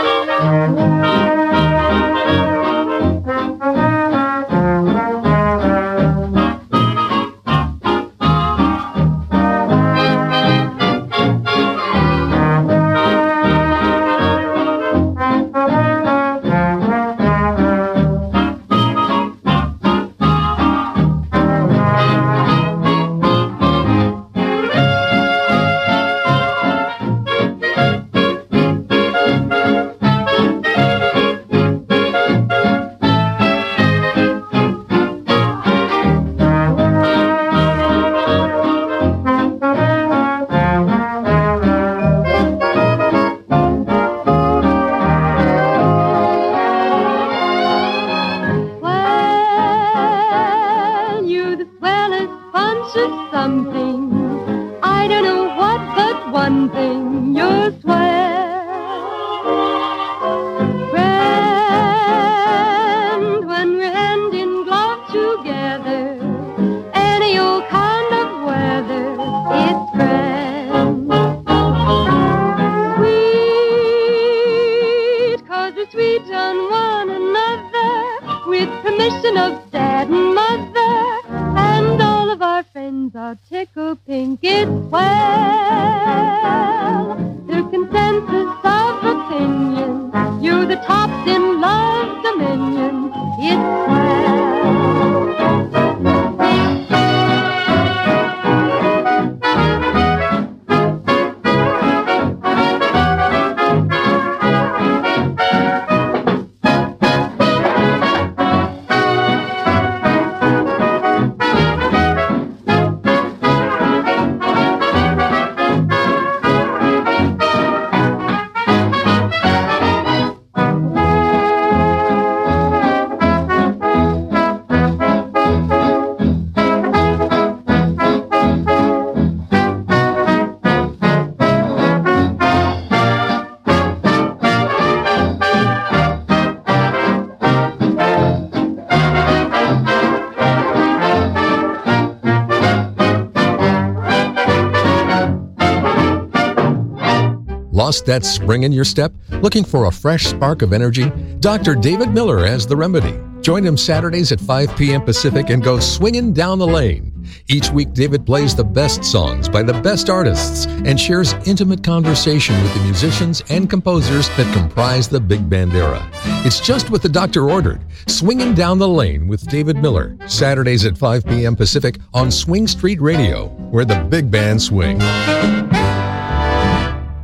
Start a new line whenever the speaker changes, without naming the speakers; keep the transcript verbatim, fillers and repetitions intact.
Lost that spring in your step? Looking for a fresh spark of energy? Doctor David Miller has the remedy. Join him Saturdays at five p.m. Pacific and go swinging down the lane. Each week, David plays the best songs by the best artists and shares intimate conversation with the musicians and composers that comprise the big band era. It's just what the doctor ordered. Swinging Down the Lane with David Miller. Saturdays at five p.m. Pacific on Swing Street Radio, where the big band swing.